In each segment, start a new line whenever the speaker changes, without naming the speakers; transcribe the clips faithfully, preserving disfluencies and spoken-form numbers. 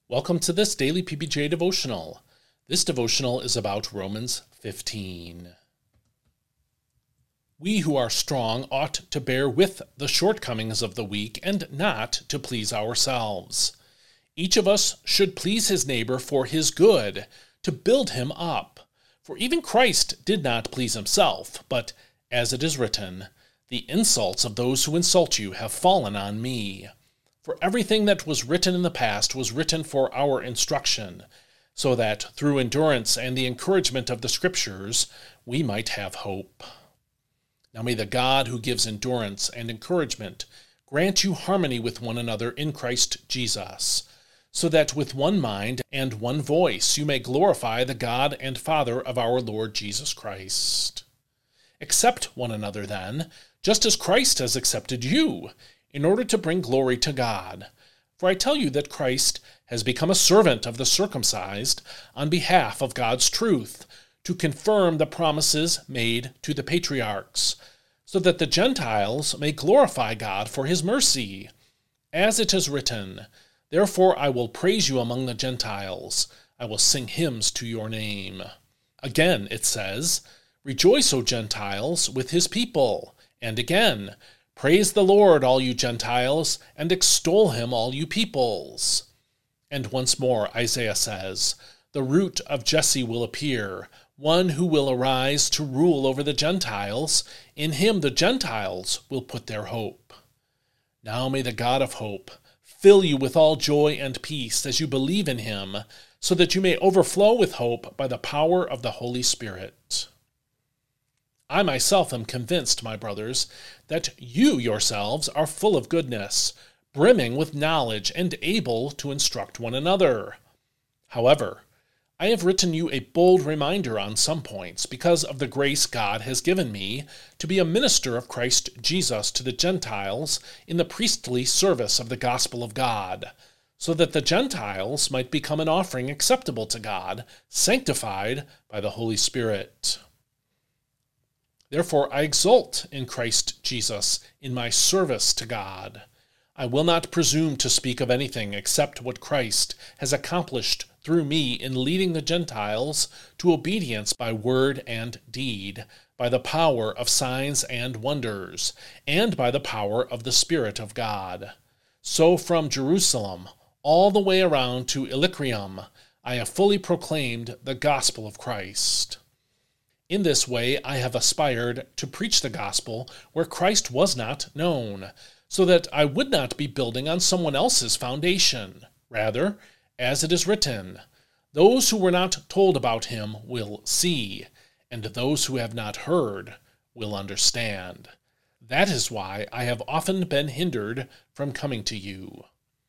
Welcome to this daily P B J devotional. This devotional is about Romans fifteen. We who are strong ought to bear with the shortcomings of the weak and not to please ourselves. Each of us should please his neighbor for his good, to build him up. For even Christ did not please himself, but, as it is written, the insults of those who insult you have fallen on me. For everything that was written in the past was written for our instruction, so that through endurance and the encouragement of the Scriptures we might have hope. Now may the God who gives endurance and encouragement grant you harmony with one another in Christ Jesus, so that with one mind and one voice you may glorify the God and Father of our Lord Jesus Christ. Accept one another then, just as Christ has accepted you, in order to bring glory to God. For I tell you that Christ has become a servant of the circumcised on behalf of God's truth, to confirm the promises made to the patriarchs, so that the Gentiles may glorify God for his mercy. As it is written, "Therefore I will praise you among the Gentiles. I will sing hymns to your name." Again it says, "Rejoice, O Gentiles, with his people." And again, "Praise the Lord, all you Gentiles, and extol him, all you peoples." And once more Isaiah says, "The root of Jesse will appear, one who will arise to rule over the Gentiles. In him the Gentiles will put their hope." Now may the God of hope fill you with all joy and peace as you believe in him, so that you may overflow with hope by the power of the Holy Spirit. I myself am convinced, my brothers, that you yourselves are full of goodness, brimming with knowledge, and able to instruct one another. However, I have written you a bold reminder on some points, because of the grace God has given me to be a minister of Christ Jesus to the Gentiles in the priestly service of the gospel of God, so that the Gentiles might become an offering acceptable to God, sanctified by the Holy Spirit. Therefore I exult in Christ Jesus in my service to God. I will not presume to speak of anything except what Christ has accomplished through me in leading the Gentiles to obedience by word and deed, by the power of signs and wonders, and by the power of the Spirit of God. So from Jerusalem all the way around to Illyricum I have fully proclaimed the gospel of Christ. In this way I have aspired to preach the gospel where Christ was not known, so that I would not be building on someone else's foundation. Rather, as it is written, "Those who were not told about him will see, and those who have not heard will understand." That is why I have often been hindered from coming to you.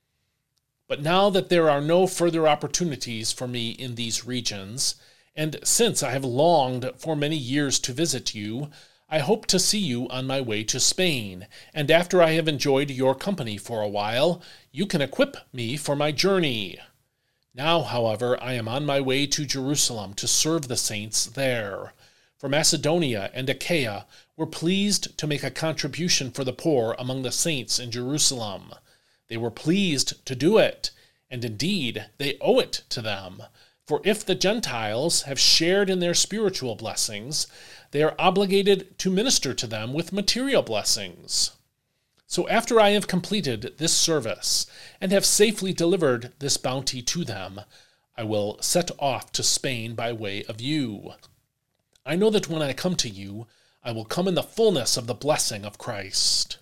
But now that there are no further opportunities for me in these regions, and since I have longed for many years to visit you, I hope to see you on my way to Spain, and after I have enjoyed your company for a while, you can equip me for my journey. Now, however, I am on my way to Jerusalem to serve the saints there. For Macedonia and Achaia were pleased to make a contribution for the poor among the saints in Jerusalem. They were pleased to do it, and indeed they owe it to them. For if the Gentiles have shared in their spiritual blessings, they are obligated to minister to them with material blessings. So after I have completed this service, and have safely delivered this bounty to them, I will set off to Spain by way of you. I know that when I come to you, I will come in the fullness of the blessing of Christ.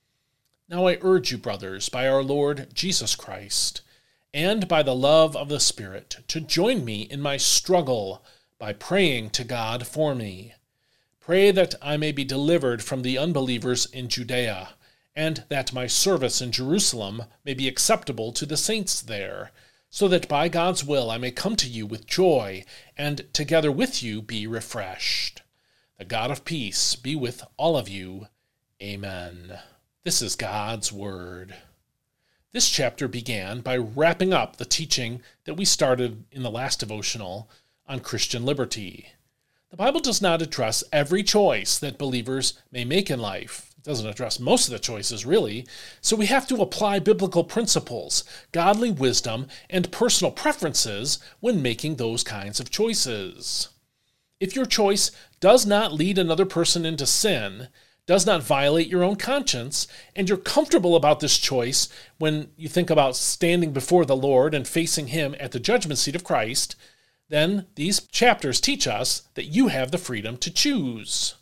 Now I urge you, brothers, by our Lord Jesus Christ, and by the love of the Spirit, to join me in my struggle by praying to God for me. Pray that I may be delivered from the unbelievers in Judea, and that my service in Jerusalem may be acceptable to the saints there, so that by God's will I may come to you with joy, and together with you be refreshed. The God of peace be with all of you. Amen. This is God's Word. This chapter began by wrapping up the teaching that we started in the last devotional on Christian liberty. The Bible does not address every choice that believers may make in life. It doesn't address most of the choices, really. So we have to apply biblical principles, godly wisdom, and personal preferences when making those kinds of choices. If your choice does not lead another person into sin, does not violate your own conscience, and you're comfortable about this choice when you think about standing before the Lord and facing Him at the judgment seat of Christ, then these chapters teach us that you have the freedom to choose.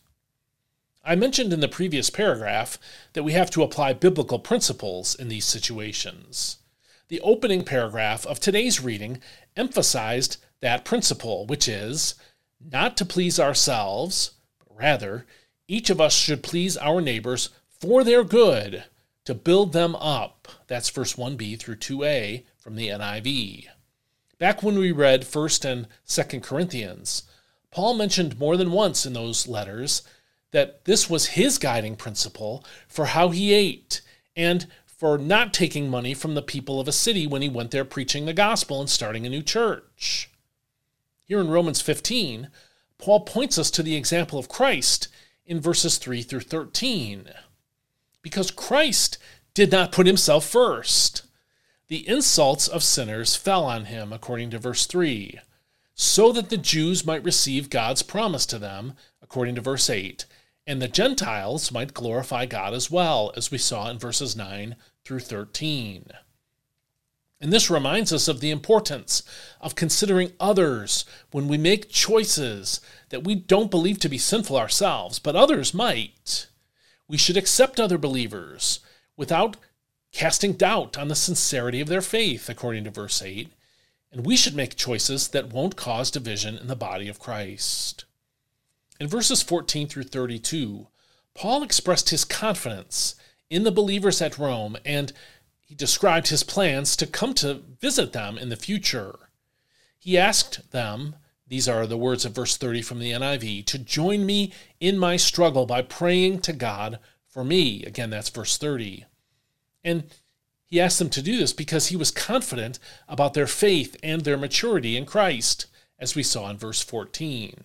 I mentioned in the previous paragraph that we have to apply biblical principles in these situations. The opening paragraph of today's reading emphasized that principle, which is not to please ourselves, but rather, each of us should please our neighbors for their good, to build them up. That's verse one b through two a from the N I V. Back when we read First and Second Corinthians, Paul mentioned more than once in those letters that this was his guiding principle for how he ate and for not taking money from the people of a city when he went there preaching the gospel and starting a new church. Here in Romans fifteen, Paul points us to the example of Christ in verses three through thirteen. Because Christ did not put himself first. The insults of sinners fell on him, according to verse three, so that the Jews might receive God's promise to them, according to verse eight, and the Gentiles might glorify God as well, as we saw in verses nine through thirteen. And this reminds us of the importance of considering others when we make choices that we don't believe to be sinful ourselves, but others might. We should accept other believers without casting doubt on the sincerity of their faith, according to verse eight, and we should make choices that won't cause division in the body of Christ. In verses fourteen through thirty-two, Paul expressed his confidence in the believers at Rome, and he described his plans to come to visit them in the future. He asked them, these are the words of verse thirty from the N I V, to join me in my struggle by praying to God for me. Again, that's verse thirty. And he asked them to do this because he was confident about their faith and their maturity in Christ, as we saw in verse fourteen.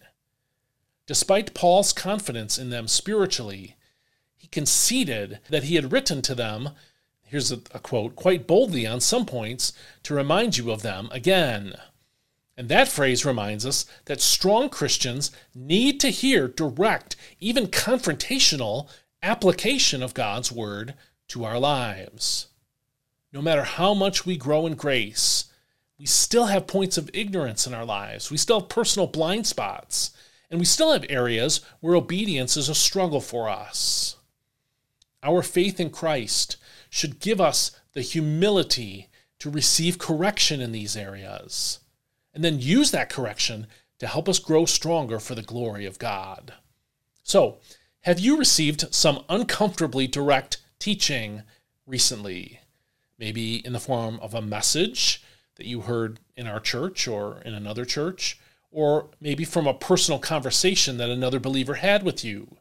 Despite Paul's confidence in them spiritually, he conceded that he had written to them, here's a, a quote, quite boldly on some points, to remind you of them again. And that phrase reminds us that strong Christians need to hear direct, even confrontational, application of God's word to our lives. No matter how much we grow in grace, we still have points of ignorance in our lives. We still have personal blind spots. And we still have areas where obedience is a struggle for us. Our faith in Christ should give us the humility to receive correction in these areas, and then use that correction to help us grow stronger for the glory of God. So, have you received some uncomfortably direct teaching recently? Maybe in the form of a message that you heard in our church or in another church, or maybe from a personal conversation that another believer had with you.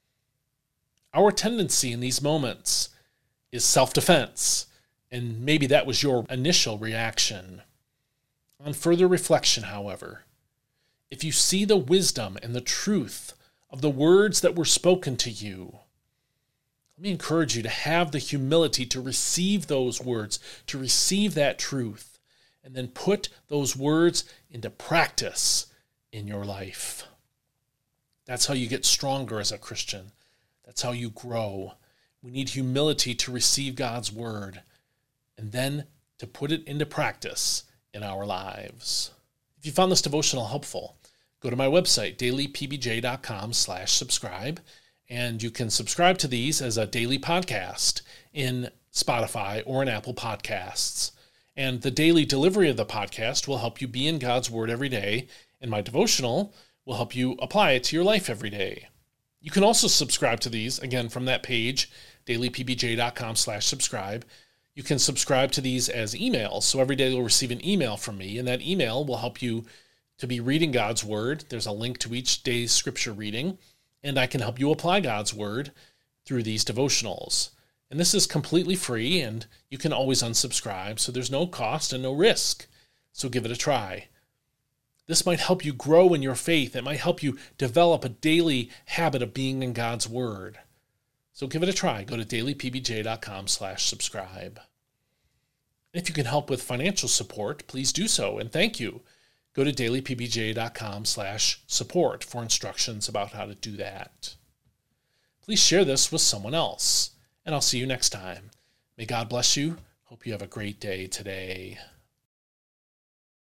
Our tendency in these moments is self-defense, and maybe that was your initial reaction. On further reflection, however, if you see the wisdom and the truth of the words that were spoken to you, let me encourage you to have the humility to receive those words, to receive that truth, and then put those words into practice in your life. That's how you get stronger as a Christian. That's how you grow. We need humility to receive God's word and then to put it into practice in our lives. If you found this devotional helpful, go to my website, daily p b j dot com slash subscribe, and you can subscribe to these as a daily podcast in Spotify or in Apple Podcasts. And the daily delivery of the podcast will help you be in God's word every day, and my devotional will help you apply it to your life every day. You can also subscribe to these, again, from that page, daily p b j dot com slash subscribe. You can subscribe to these as emails, so every day you'll receive an email from me, and that email will help you to be reading God's word. There's a link to each day's scripture reading, and I can help you apply God's word through these devotionals. And this is completely free, and you can always unsubscribe, so there's no cost and no risk. So give it a try. This might help you grow in your faith. It might help you develop a daily habit of being in God's word. So give it a try. Go to dailypbj.com slash subscribe. If you can help with financial support, please do so, and thank you. Go to dailypbj.com slash support for instructions about how to do that. Please share this with someone else, and I'll see you next time. May God bless you. Hope you have a great day today.